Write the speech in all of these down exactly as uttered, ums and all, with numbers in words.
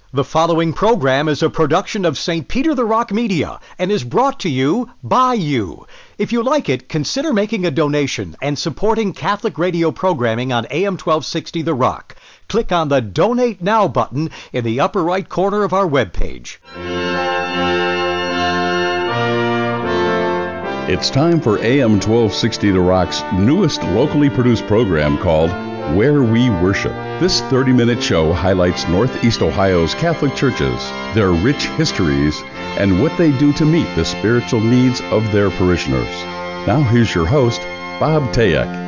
The following program is a production of Saint Peter the Rock Media and is brought to you by you. If you like it, consider making a donation and supporting Catholic radio programming on A M twelve sixty The Rock. Click on the Donate Now button in the upper right corner of our webpage. It's time for A M twelve sixty The Rock's newest locally produced program called Where We Worship. This thirty-minute show highlights Northeast Ohio's Catholic churches, their rich histories, and what they do to meet the spiritual needs of their parishioners. Now here's your host, Bob Tayek.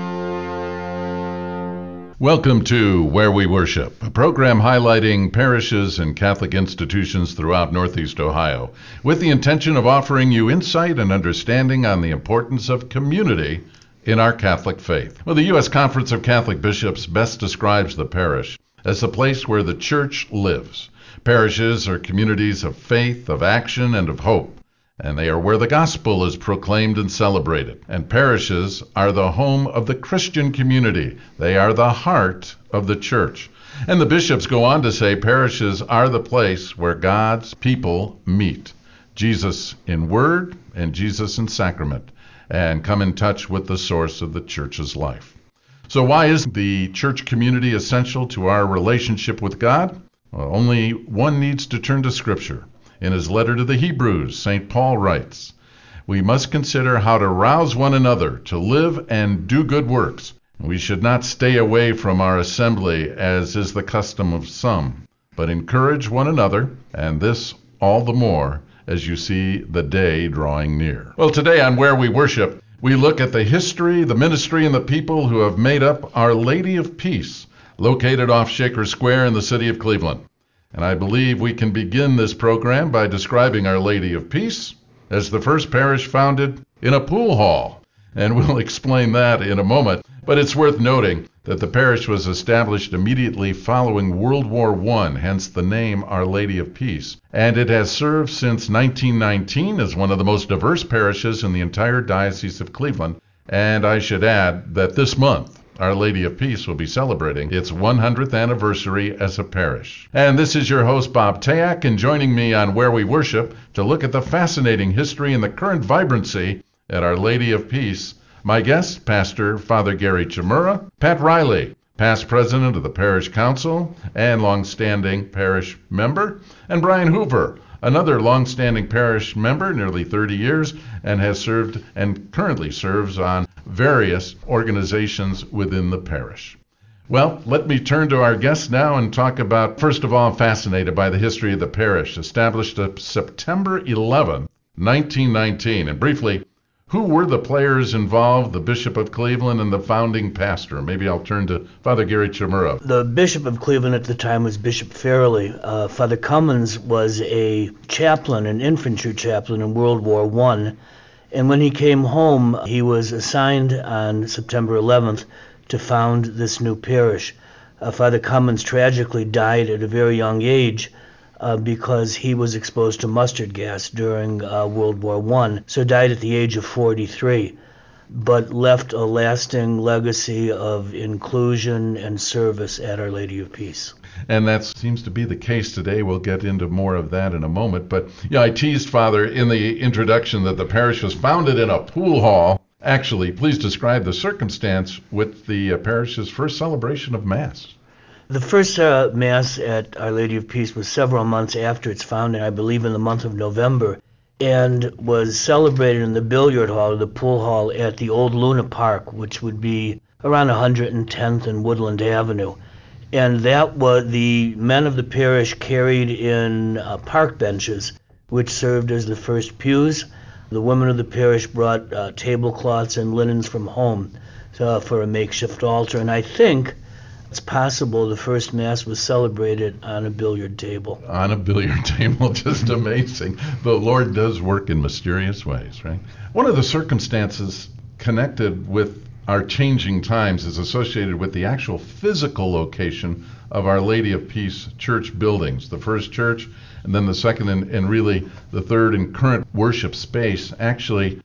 Welcome to Where We Worship, a program highlighting parishes and Catholic institutions throughout Northeast Ohio, with the intention of offering you insight and understanding on the importance of community in our Catholic faith. Well, the U S Conference of Catholic Bishops best describes the parish as the place where the church lives. Parishes are communities of faith, of action, and of hope, and they are where the gospel is proclaimed and celebrated. And parishes are the home of the Christian community. They are the heart of the church. And the bishops go on to say parishes are the place where God's people meet, Jesus in word and Jesus in sacrament, and come in touch with the source of the church's life. So why is the church community essential to our relationship with God? Well, only one needs to turn to Scripture. In his letter to the Hebrews, Saint Paul writes, "We must consider how to rouse one another to live and do good works. We should not stay away from our assembly, as is the custom of some, but encourage one another, and this all the more as you see the day drawing near." Well, today on Where We Worship, we look at the history, the ministry, and the people who have made up Our Lady of Peace, located off Shaker Square in the city of Cleveland. And I believe we can begin this program by describing Our Lady of Peace as the first parish founded in a pool hall. And we'll explain that in a moment. But it's worth noting that the parish was established immediately following World War One, hence the name Our Lady of Peace. And it has served since nineteen nineteen as one of the most diverse parishes in the entire Diocese of Cleveland. And I should add that this month, Our Lady of Peace will be celebrating its one hundredth anniversary as a parish. And this is your host, Bob Tayek, and joining me on Where We Worship to look at the fascinating history and the current vibrancy at Our Lady of Peace, my guest, Pastor Father Gary Chmura, Pat Riley, past president of the Parish Council and longstanding parish member, and Brian Hoover, another longstanding parish member, nearly thirty years, and has served and currently serves on various organizations within the parish. Well, let me turn to our guest now and talk about, first of all, I'm fascinated by the history of the parish, established on September eleventh, nineteen nineteen, and briefly, who were the players involved, the Bishop of Cleveland and the founding pastor? Maybe I'll turn to Father Gary Chmura. The Bishop of Cleveland at the time was Bishop Fairley. Uh, Father Cummins was a chaplain, an infantry chaplain in World War One. And when he came home, he was assigned on September eleventh to found this new parish. Uh, Father Cummins tragically died at a very young age Uh, because he was exposed to mustard gas during uh, World War One, so died at the age of forty-three, but left a lasting legacy of inclusion and service at Our Lady of Peace. And that seems to be the case today. We'll get into more of that in a moment. But yeah, I teased, Father, in the introduction that the parish was founded in a pool hall. Actually, please describe the circumstance with the uh, parish's first celebration of Mass. The first uh, Mass at Our Lady of Peace was several months after its founding, I believe in the month of November, and was celebrated in the billiard hall, or the pool hall, at the old Luna Park, which would be around one hundred tenth and Woodland Avenue. And that was, the men of the parish carried in uh, park benches, which served as the first pews. The women of the parish brought uh, tablecloths and linens from home uh, for a makeshift altar. And I think it's possible the first Mass was celebrated on a billiard table. On a billiard table, just amazing. The Lord does work in mysterious ways, right? One of the circumstances connected with our changing times is associated with the actual physical location of Our Lady of Peace church buildings. The first church, and then the second, and, and really the third and current worship space, actually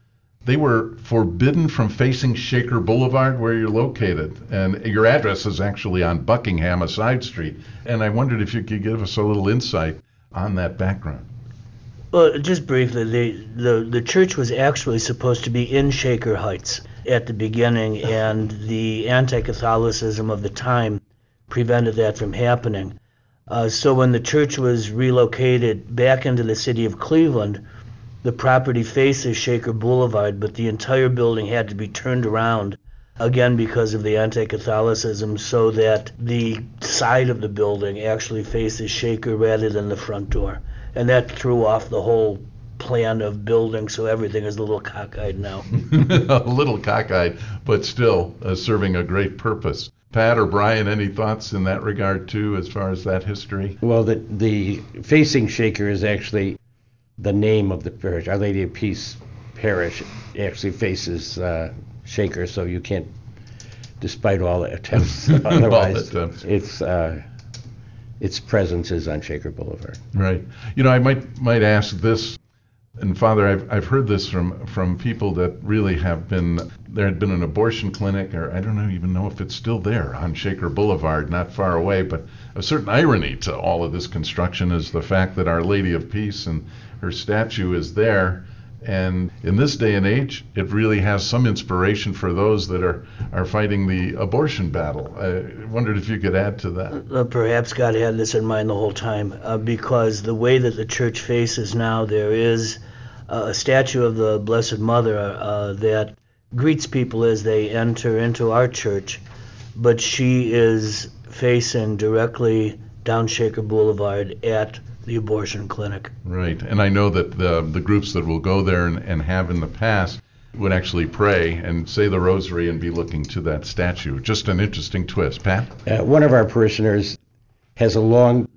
they were forbidden from facing Shaker Boulevard, where you're located. And your address is actually on Buckingham, a side street. And I wondered if you could give us a little insight on that background. Well, just briefly, the, the, the church was actually supposed to be in Shaker Heights at the beginning, and the anti-Catholicism of the time prevented that from happening. Uh, so when the church was relocated back into the city of Cleveland, the property faces Shaker Boulevard, but the entire building had to be turned around, again because of the anti-Catholicism, so that the side of the building actually faces Shaker rather than the front door. And that threw off the whole plan of building, so everything is a little cockeyed now. A little cockeyed, but still uh, serving a great purpose. Pat or Brian, any thoughts in that regard too, as far as that history? Well, the, the facing Shaker is actually the name of the parish. Our Lady of Peace Parish actually faces uh, Shaker, so you can't, despite all the attempts, otherwise, all attempts. it's uh, its presence is on Shaker Boulevard. Right. You know, I might might ask this, and Father, I've I've heard this from from people that really have been, there had been an abortion clinic, or I don't even know if it's still there on Shaker Boulevard, not far away, but a certain irony to all of this construction is the fact that Our Lady of Peace and her statue is there. And in this day and age, it really has some inspiration for those that are, are fighting the abortion battle. I wondered if you could add to that. Uh, perhaps God had this in mind the whole time, uh, because the way that the church faces now, there is uh, a statue of the Blessed Mother uh, that greets people as they enter into our church, but she is facing directly down Shaker Boulevard at the abortion clinic. Right, and I know that the the groups that will go there and, and have in the past would actually pray and say the rosary and be looking to that statue. Just an interesting twist. Pat? Uh, one of our parishioners has a long,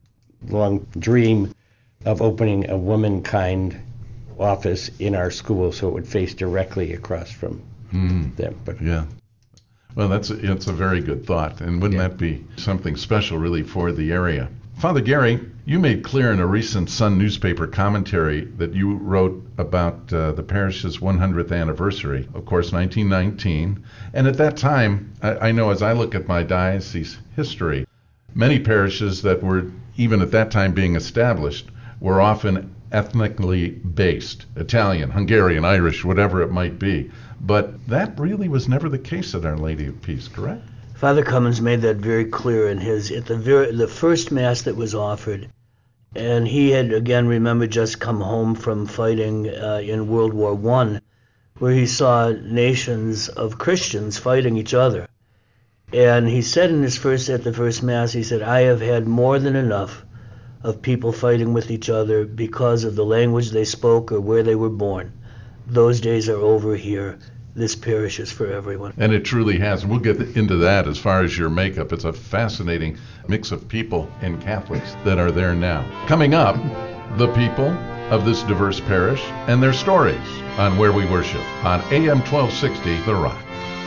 long dream of opening a womankind office in our school so it would face directly across from mm. them. But yeah. Well, that's a, it's a very good thought, and wouldn't yeah. that be something special really for the area? Father Gary, you made clear in a recent Sun newspaper commentary that you wrote about uh, the parish's one hundredth anniversary, of course, nineteen nineteen. And at that time, I, I know as I look at my diocese history, many parishes that were, even at that time being established, were often ethnically based, Italian, Hungarian, Irish, whatever it might be. But that really was never the case at Our Lady of Peace, correct? Father Cummins made that very clear in his, at the very, the first Mass that was offered. And he had, again, remember, just come home from fighting uh, in World War One, where he saw nations of Christians fighting each other. And he said in his first, at the first Mass, he said, I have had more than enough of people fighting with each other because of the language they spoke or where they were born. Those days are over here. This parish is for everyone. And it truly has. We'll get into that as far as your makeup. It's a fascinating mix of people and Catholics that are there now. Coming up, the people of this diverse parish and their stories on Where We Worship on A M twelve sixty, The Rock.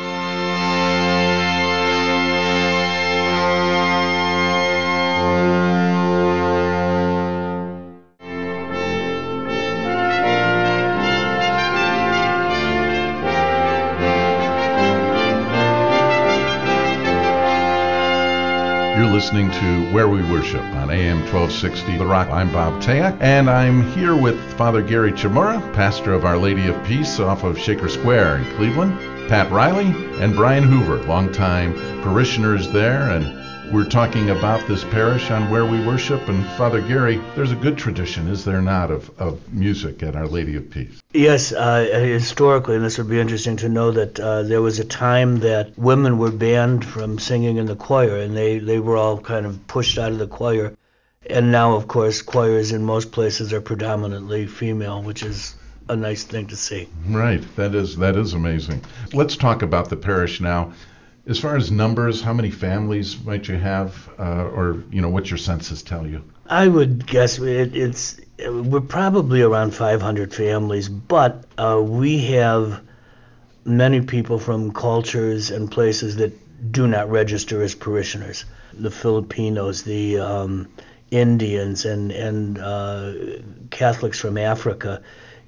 Listening to Where We Worship on A M twelve sixty The Rock. I'm Bob Tayak, and I'm here with Father Gary Chimura, pastor of Our Lady of Peace off of Shaker Square in Cleveland, Pat Riley, and Brian Hoover, longtime parishioners there, and we're talking about this parish on Where We Worship. And Father Gary, there's a good tradition, is there not, of, of music at Our Lady of Peace? Yes, uh, historically, and this would be interesting to know, that uh, there was a time that women were banned from singing in the choir, and they, they were all kind of pushed out of the choir. And now, of course, choirs in most places are predominantly female, which is a nice thing to see. Right, that is that is amazing. Let's talk about the parish now. As far as numbers, how many families might you have, uh, or you know, what your census tell you? I would guess it, it's we're probably around five hundred families, but uh, we have many people from cultures and places that do not register as parishioners. The Filipinos, the um, Indians, and and uh, Catholics from Africa.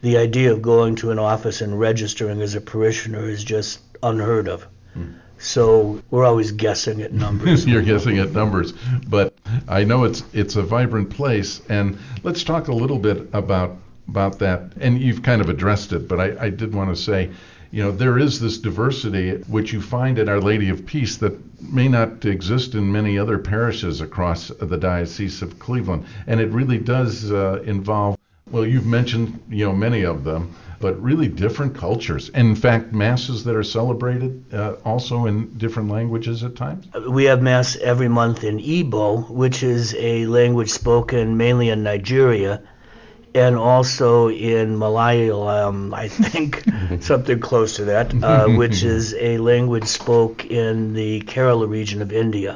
the idea of going to an office and registering as a parishioner is just unheard of. Hmm. So we're always guessing at numbers. You're guessing at numbers, but I know it's it's a vibrant place, and let's talk a little bit about about that. And you've kind of addressed it, but I, I did want to say, you know, there is this diversity which you find at Our Lady of Peace that may not exist in many other parishes across the Diocese of Cleveland, and it really does uh, involve, well, you've mentioned, you know, many of them, but really different cultures. And in fact, masses that are celebrated uh, also in different languages at times? We have Mass every month in Igbo, which is a language spoken mainly in Nigeria, and also in Malayalam, I think, something close to that, uh, which is a language spoke in the Kerala region of India.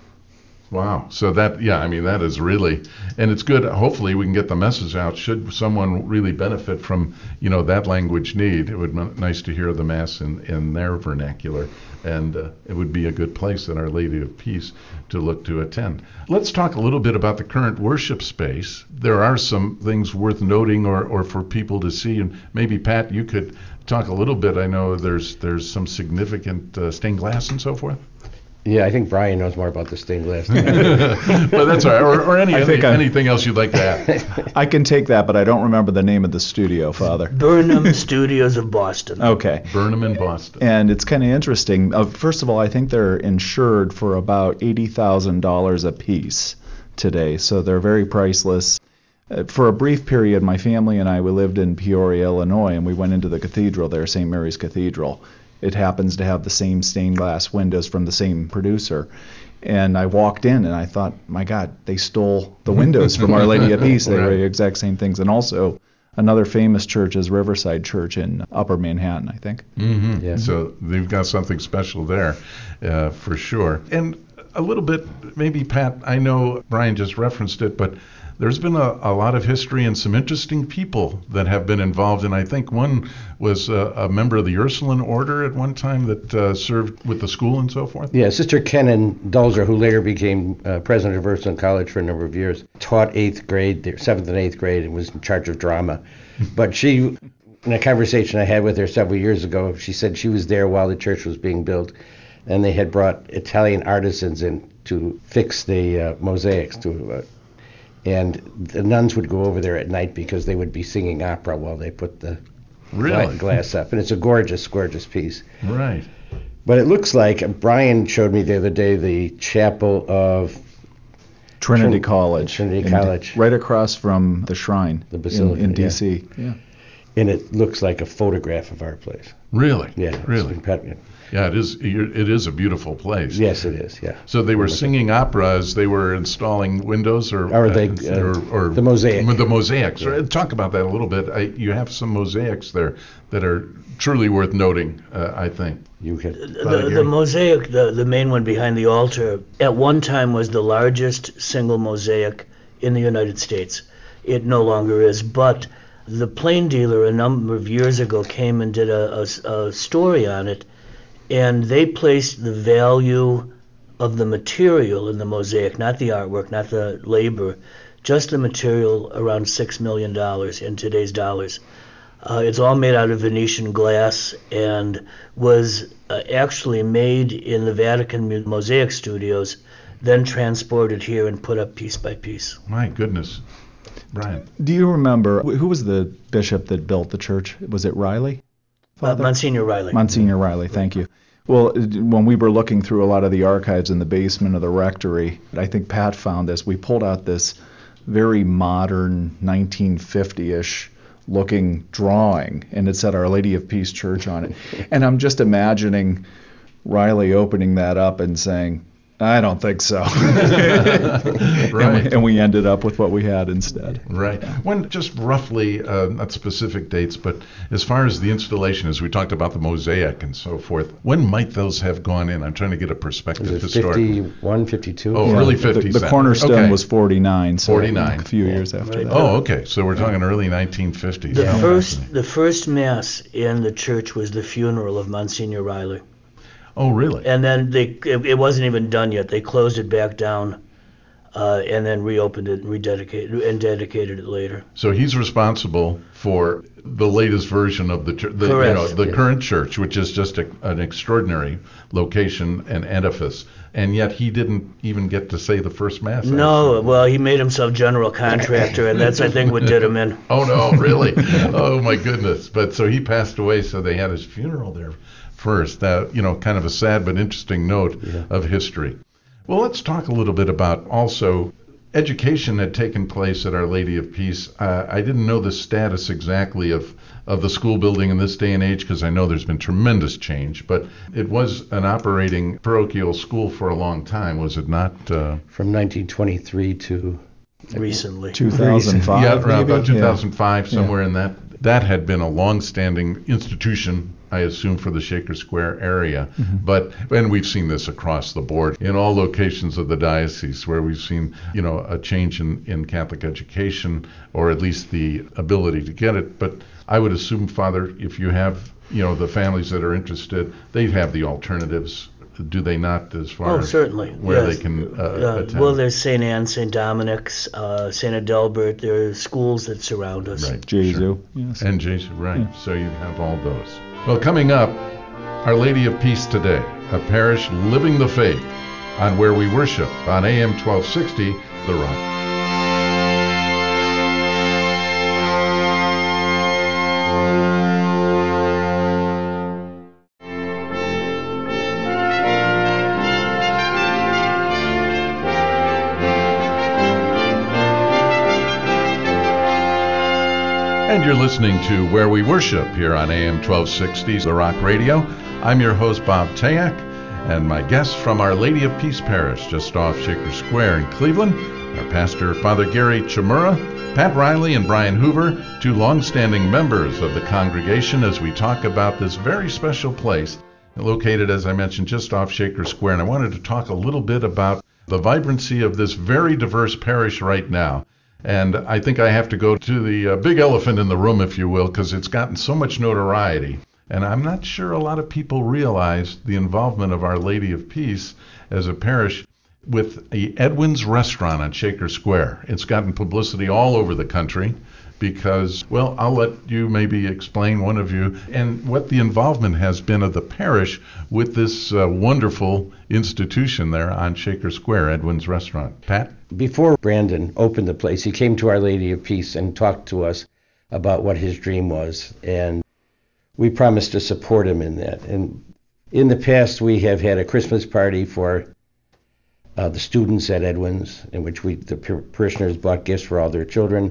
Wow. So that, yeah, I mean, that is really, and it's good. Hopefully we can get the message out. Should someone really benefit from, you know, that language need, it would be nice to hear the Mass in, in their vernacular. And uh, it would be a good place at Our Lady of Peace to look to attend. Let's talk a little bit about the current worship space. There are some things worth noting or, or for people to see. And maybe, Pat, you could talk a little bit. I know there's there's some significant uh, stained glass and so forth. Yeah, I think Brian knows more about the stained glass. But that's all right. Or, or any, any anything else you'd like to add. I can take that, but I don't remember the name of the studio, Father. Burnham Studios of Boston. Okay. Burnham in Boston. And it's kind of interesting. Uh, first of all, I think they're insured for about eighty thousand dollars a piece today, so they're very priceless. Uh, for a brief period, my family and I, we lived in Peoria, Illinois, and we went into the cathedral there, Saint Mary's Cathedral. It happens to have the same stained glass windows from the same producer. And I walked in and I thought, my God, they stole the windows from Our Lady of Peace. They right. were the exact same things. And also, another famous church is Riverside Church in Upper Manhattan, I think. Mm-hmm. Yeah. So they've got something special there, uh, for sure. And a little bit, maybe, Pat, I know Brian just referenced it, but there's been a, a lot of history and some interesting people that have been involved, and I think one was a, a member of the Ursuline Order at one time that uh, served with the school and so forth. Yeah, Sister Kenan Dulzer, who later became uh, president of Ursuline College for a number of years, taught eighth grade, seventh and eighth grade, and was in charge of drama. But she, in a conversation I had with her several years ago, she said she was there while the church was being built, and they had brought Italian artisans in to fix the uh, mosaics, to uh, and the nuns would go over there at night because they would be singing opera while they put the really? glass up. And it's a gorgeous, gorgeous piece. Right. But it looks like, Brian showed me the other day the chapel of Trinity Trin- College. Trinity College. D- right across from the shrine the Basilica, in, in D C Yeah. yeah. And it looks like a photograph of our place. Really? Yeah. Really? Yeah, it is. It is a beautiful place. Yes, it is. Yeah. So they were singing opera as they were installing windows, or or, they, uh, or, or the mosaic. The mosaics. Yeah. Talk about that a little bit. I, you have some mosaics there that are truly worth noting, uh, I think. You can. The, the mosaic, the the main one behind the altar, at one time was the largest single mosaic in the United States. It no longer is, but the Plain Dealer a number of years ago came and did a, a, a story on it. And they placed the value of the material in the mosaic, not the artwork, not the labor, just the material, around six million dollars in today's dollars. Uh, it's all made out of Venetian glass and was uh, actually made in the Vatican Mosaic Studios, then transported here and put up piece by piece. My goodness. Brian. Do you remember, who was the bishop that built the church? Was it Riley? Uh, Monsignor Riley. Monsignor Riley, thank you. Well, when we were looking through a lot of the archives in the basement of the rectory, I think Pat found this. We pulled out this very modern nineteen fifty-ish looking drawing, and it said Our Lady of Peace Church on it. And I'm just imagining Riley opening that up and saying, I don't think so. Right. And we, and we ended up with what we had instead. Right. When, just roughly, uh, not specific dates, but as far as the installation, as we talked about the mosaic and so forth, when might those have gone in? I'm trying to get a perspective historically. fifty-one, fifty-two Oh, yeah. early fifties. The, the cornerstone okay. was forty-nine, so forty-nine. a few years after Right. that. Oh, okay. So we're talking early nineteen fifties. The Yeah. first the first Mass in the church was the funeral of Monsignor Riley. Oh, really? And then they it, it wasn't even done yet. They closed it back down uh, and then reopened it and rededicated and dedicated it later. So he's responsible for the latest version of the, the you know, the yes. current church, which is just a, an extraordinary location and edifice. And yet he didn't even get to say the first mass. No, well, he made himself general contractor, and that's, I think, what did him in. Oh, no, really? Oh, my goodness. But so he passed away, so they had his funeral there first. That, you know, kind of a sad but interesting note Yeah. of history. Well, let's talk a little bit about also education had taken place at Our Lady of Peace. Uh, I didn't know the status exactly of, of the school building in this day and age because I know there's been tremendous change, but it was an operating parochial school for a long time, was it not? Uh, From nineteen twenty-three to Recently. two thousand five, yeah, around maybe? about two thousand five, Yeah. somewhere in that. That had been a long-standing institution, I assume, for the Shaker Square area. Mm-hmm. But and we've seen this across the board in all locations of the diocese, where we've seen, you know, a change in, in Catholic education, or at least the ability to get it. But I would assume, Father, if you have, you know, the families that are interested, they have the alternatives. Do they not, as far Oh, as certainly. where yes. they can uh, Uh, attend? well, there's Saint Anne, Saint Dominic's, uh, Saint Adelbert. There are schools that surround us. Right. Jesu. Sure. Yes. And Jesu, right. So you have all those. Well, coming up, Our Lady of Peace today, a parish living the faith on Where We Worship on A M twelve sixty, The Rock. And you're listening to Where We Worship here on A M twelve sixty, The Rock Radio. I'm your host, Bob Tayak, and my guests from Our Lady of Peace Parish, just off Shaker Square in Cleveland, our pastor, Father Gary Chmura, Pat Riley, and Brian Hoover, two longstanding members of the congregation, as we talk about this very special place, located, as I mentioned, just off Shaker Square. And I wanted to talk a little bit about the vibrancy of this very diverse parish right now. And I think I have to go to the uh, big elephant in the room, if you will, because it's gotten so much notoriety. And I'm not sure a lot of people realize the involvement of Our Lady of Peace as a parish with the Edwin's Restaurant on Shaker Square. It's gotten publicity all over the country because, well, I'll let you maybe explain, one of you, and what the involvement has been of the parish with this uh, wonderful institution there on Shaker Square, Edwin's Restaurant. Pat? Before Brandon opened the place, he came to Our Lady of Peace and talked to us about what his dream was, and we promised to support him in that. And in the past, we have had a Christmas party for uh, the students at Edwin's, in which we the parishioners bought gifts for all their children.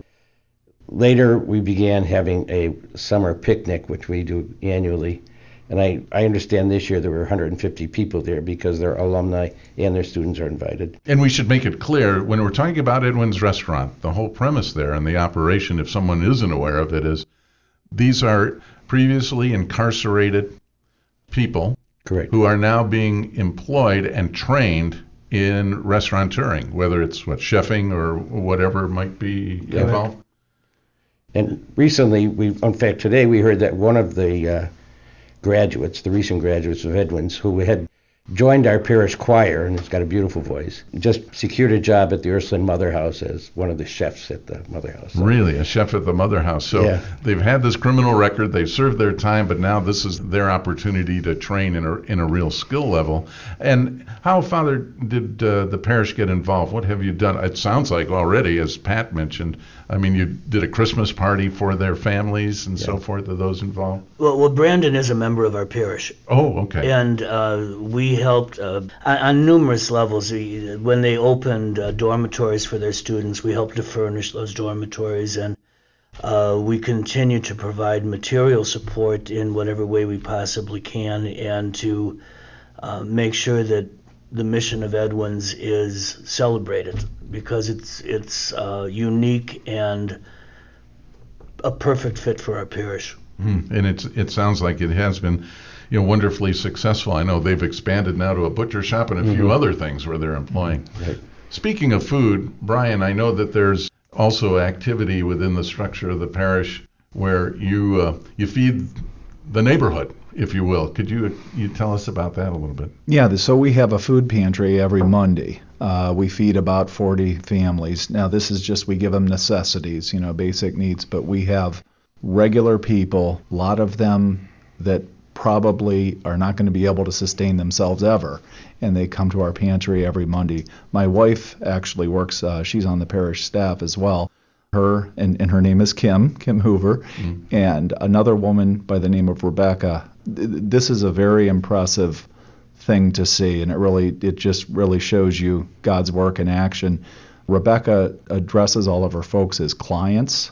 Later, we began having a summer picnic, which we do annually. And I, I understand this year there were one hundred fifty people there because their alumni and their students are invited. And we should make it clear, when we're talking about Edwin's Restaurant, the whole premise there and the operation, if someone isn't aware of it, is these are previously incarcerated people Correct. who are now being employed and trained in restaurateuring, whether it's what chefing or whatever might be Yeah. involved. And recently, we, in fact, today we heard that one of the uh, graduates, the recent graduates of Edwin's, who had joined our parish choir and has got a beautiful voice, just secured a job at the Ursuline Mother House as one of the chefs at the Mother House. So, Really, a chef at the Mother House. So Yeah. they've had this criminal record, they've served their time, but now this is their opportunity to train in a in a real skill level. And how, Father, did uh, the parish get involved? What have you done? It sounds like already, as Pat mentioned, I mean, you did a Christmas party for their families and so forth. Are those involved? Well, well, Brandon is a member of our parish, Oh, okay. and uh, we helped uh, on, on numerous levels. We, when they opened uh, dormitories for their students, we helped to furnish those dormitories, and uh, we continue to provide material support in whatever way we possibly can, and to uh, make sure that the mission of Edwin's is celebrated, because it's it's uh, unique and a perfect fit for our parish. Mm, and it's it sounds like it has been, you know, wonderfully successful. I know they've expanded now to a butcher shop and a Mm-hmm. few other things where they're employing. Right. Speaking of food, Brian, I know that there's also activity within the structure of the parish where you uh, you feed the neighborhood if you will. Could you you tell us about that a little bit? Yeah, so we have a food pantry every Monday. Uh, we feed about forty families. Now, this is just, we give them necessities, you know, basic needs, but we have regular people, a lot of them that probably are not going to be able to sustain themselves ever, and they come to our pantry every Monday. My wife actually works, uh, she's on the parish staff as well. Her, and, and her name is Kim, Kim Hoover, mm. and another woman by the name of Rebecca. This is a very impressive thing to see, and it really, it just really shows you God's work in action. Rebecca addresses all of her folks as clients,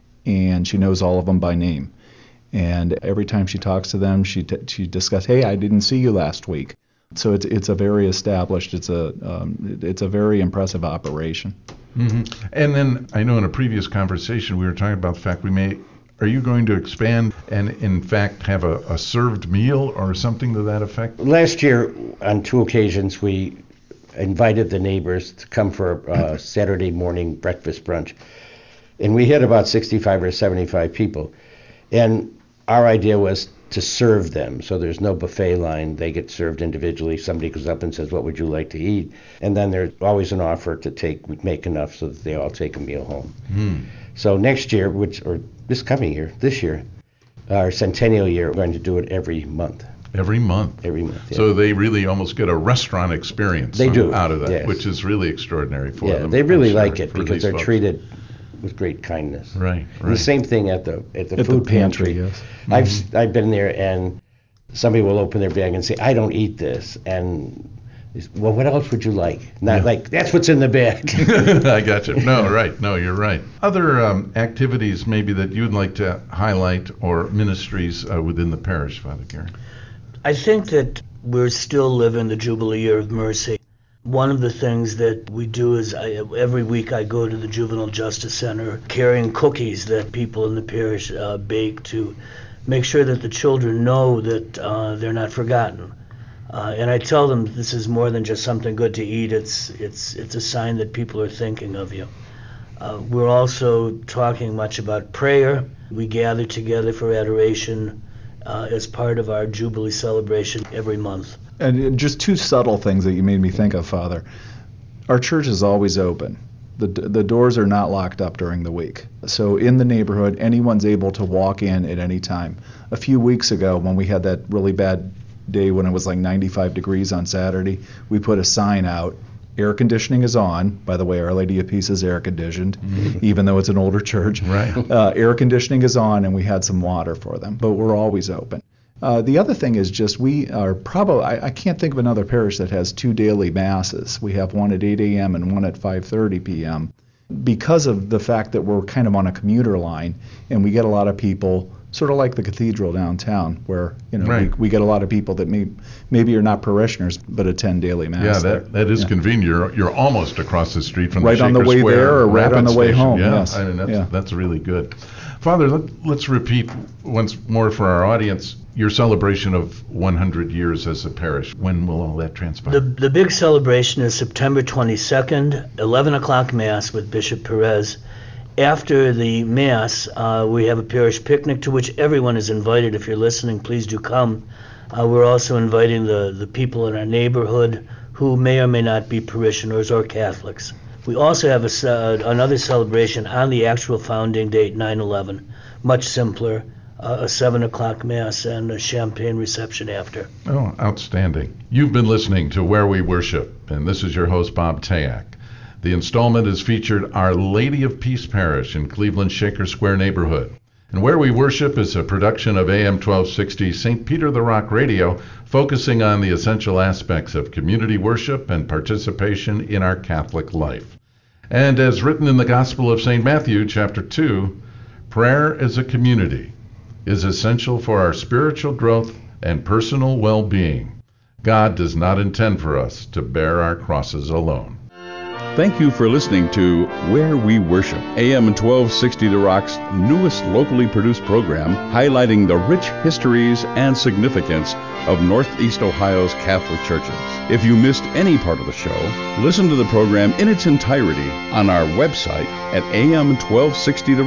and she knows all of them by name. And every time she talks to them, she t- she discusses, hey, I didn't see you last week. So it's it's a very established, it's a um, it's a very impressive operation. Mm-hmm. And then I know in a previous conversation we were talking about the fact we may, are you going to expand and in fact have a, a served meal or something to that effect? Last year on two occasions we invited the neighbors to come for a Saturday morning breakfast brunch. And we had about sixty-five or seventy-five people. And our idea was to serve them. So there's no buffet line. They get served individually. Somebody goes up and says, what would you like to eat? And then there's always an offer to take, make enough so that they all take a meal home. Mm. So next year, which or this coming year, this year, our centennial year, we're going to do it every month. Every month? Every month, yeah. So they really almost get a restaurant experience they do. out of that, yes. which is really extraordinary for yeah, them. They really sure, like it because they're folks. treated with great kindness. Right, right. And the same thing at the at the at food the pantry. pantry. Yes. I've Mm-hmm. I've been there and somebody will open their bag and say, I don't eat this, and they say, well, what else would you like? Not Yeah. like that's what's in the bag. I got you. No, right. No, you're right. Other um, activities maybe that you'd like to highlight or ministries uh, within the parish, Father Gary? I think that we're still living the Jubilee Year of Mercy. One of the things that we do is I, every week I go to the Juvenile Justice Center carrying cookies that people in the parish uh, bake to make sure that the children know that uh, they're not forgotten. Uh, and I tell them this is more than just something good to eat. It's it's it's a sign that people are thinking of you. Uh, we're also talking much about prayer. We gather together for adoration uh, as part of our Jubilee celebration every month. And just two subtle things that you made me think of, Father. Our church is always open. The the doors are not locked up during the week. So in the neighborhood, anyone's able to walk in at any time. A few weeks ago, when we had that really bad day when it was like ninety-five degrees on Saturday, we put a sign out. Air conditioning is on. By the way, Our Lady of Peace is air conditioned, mm-hmm. even though it's an older church. Right. Uh, air conditioning is on, and we had some water for them. But we're always open. Uh, the other thing is just we are probably, I, I can't think of another parish that has two daily masses. We have one at eight a.m. and one at five thirty p.m. because of the fact that we're kind of on a commuter line, and we get a lot of people, sort of like the cathedral downtown, where you know right. we, we get a lot of people that may, maybe are not parishioners but attend daily mass. Yeah, there. that, that is yeah. convenient. You're, you're almost across the street from right the on the Shaker way Square there or right Rapid on the way Station. home. Yeah, Yes. I mean that's yeah. that's really good. Father, let, let's repeat once more for our audience your celebration of one hundred years as a parish. When will all that transpire? The the big celebration is September twenty-second, eleven o'clock Mass with Bishop Perez. After the Mass, uh, we have a parish picnic to which everyone is invited. If you're listening, please do come. Uh, we're also inviting the, the people in our neighborhood who may or may not be parishioners or Catholics. We also have a, uh, another celebration on the actual founding date, nine eleven, much simpler, uh, a seven o'clock Mass and a champagne reception after. Oh, outstanding. You've been listening to Where We Worship, and this is your host, Bob Tayak. The installment is featured Our Lady of Peace Parish in Cleveland's Shaker Square neighborhood. And Where We Worship is a production of A M twelve sixty Saint Peter the Rock Radio, focusing on the essential aspects of community worship and participation in our Catholic life. And as written in the Gospel of Saint Matthew, chapter two, prayer as a community is essential for our spiritual growth and personal well-being. God does not intend for us to bear our crosses alone. Thank you for listening to Where We Worship, A M twelve sixty The Rock's newest locally produced program highlighting the rich histories and significance of Northeast Ohio's Catholic churches. If you missed any part of the show, listen to the program in its entirety on our website at A M twelve sixty the rock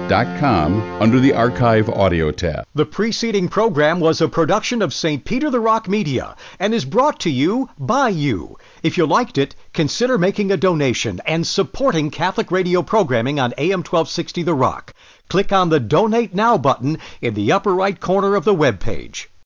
dot com under the Archive Audio tab. The preceding program was a production of Saint Peter the Rock Media and is brought to you by you. If you liked it, consider making a donation and supporting Catholic radio programming on A M twelve sixty The Rock. Click on the Donate Now button in the upper right corner of the web page.